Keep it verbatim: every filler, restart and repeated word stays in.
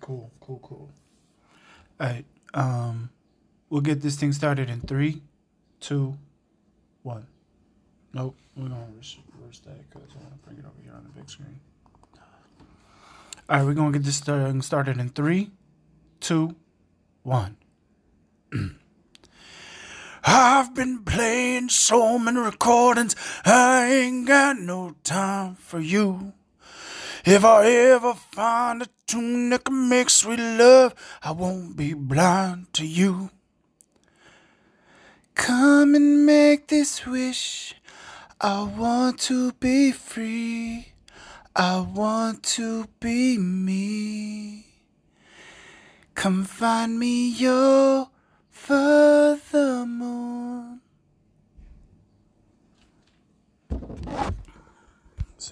cool, cool, cool. All right, um, we'll get this thing started in three, two, one. Nope, we're gonna reverse that because I want to bring it over here on the big screen. All right, we're gonna get this thing started in three, two, one. I've been playing so many recordings, I ain't got no time for you. If I ever find a tune that can make sweet love, I won't be blind to you. Come and make this wish. I want to be free. I want to be me. Come find me over the moon.